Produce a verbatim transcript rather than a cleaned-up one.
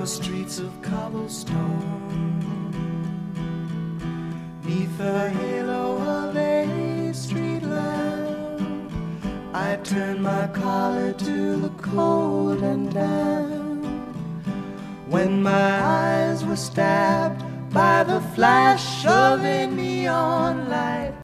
narrow streets of cobblestone, 'neath the halo of a street lamp, I turned my collar to the cold and damp. When my eyes were stabbed by the flash of a neon light,